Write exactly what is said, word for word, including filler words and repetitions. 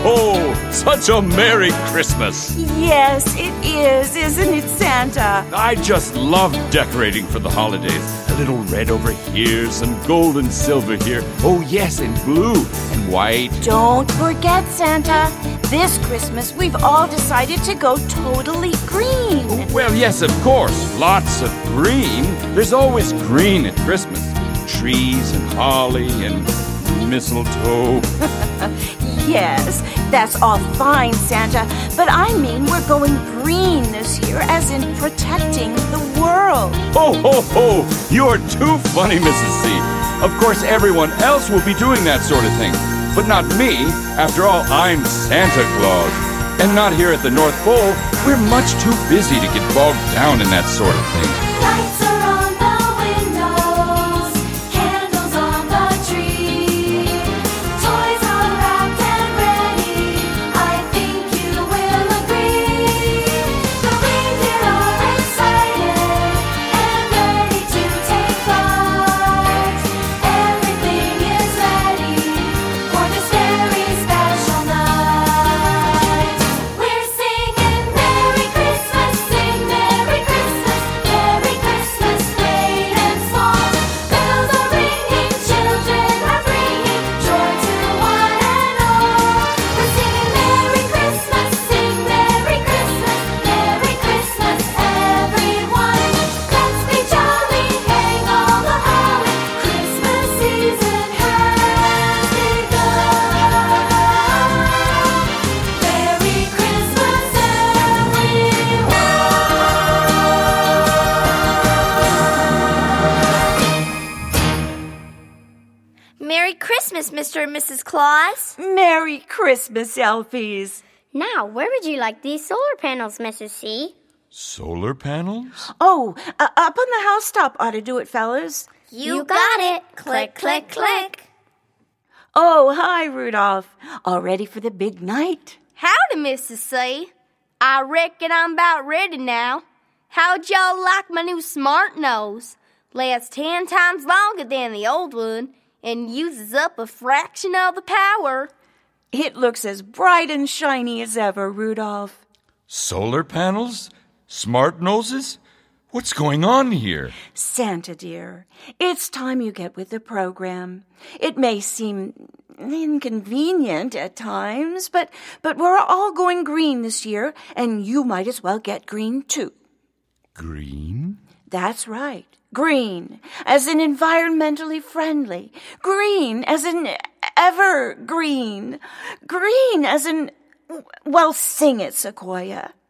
ho! Such a Merry Christmas! Yes, it is, isn't it, Santa? I just love decorating for the holidays. A little red over here, some gold and silver here. Oh, yes, and blue and white. Don't forget, Santa. This Christmas, we've all decided to go totally green. Well, yes, of course. Lots of green. There's always green at Christmas. Trees and holly and mistletoe. Yes, that's all fine, Santa. But I mean we're going green this year, as in protecting the world. Ho, ho, ho! You're too funny, Missus C. Of course, everyone else will be doing that sort of thing. But not me. After all, I'm Santa Claus. And not here at the North Pole. We're much too busy to get bogged down in that sort of thing. Lights are on the windows, candles on the tree, toys are wrapped and ready, I think you will agree. The reindeer are excited and ready to take flight. Everything is ready for this very special night. We're singing Merry Christmas, sing Merry Christmas, Merry Christmas, great and small. Bells are ringing, children are bringing joy to one and all. We're singing Merry Christmas, sing Merry Christmas, Merry Christmas, everyone. Let's be jolly, hang all the holly, Christmas season has begun. Merry Christmas, everyone. Merry Christmas, Mister and Missus Claus. Merry Christmas, Elfies. Now, where would you like these solar panels, Missus C? Solar panels? Oh, uh, up on the housetop ought to do it, fellas. You got it. Click, click, click. Oh, hi, Rudolph. All ready for the big night? Howdy, Missus C. I reckon I'm about ready now. How'd y'all like my new smart nose? Lasts ten times longer than the old one and uses up a fraction of the power. It looks as bright and shiny as ever, Rudolph. Solar panels? Smart noses? What's going on here? Santa, dear, it's time you get with the program. It may seem inconvenient at times, but, but we're all going green this year, and you might as well get green, too. Green? That's right. Green, as in environmentally friendly. Green, as in evergreen. Green, as in... Well, sing it, Sequoia.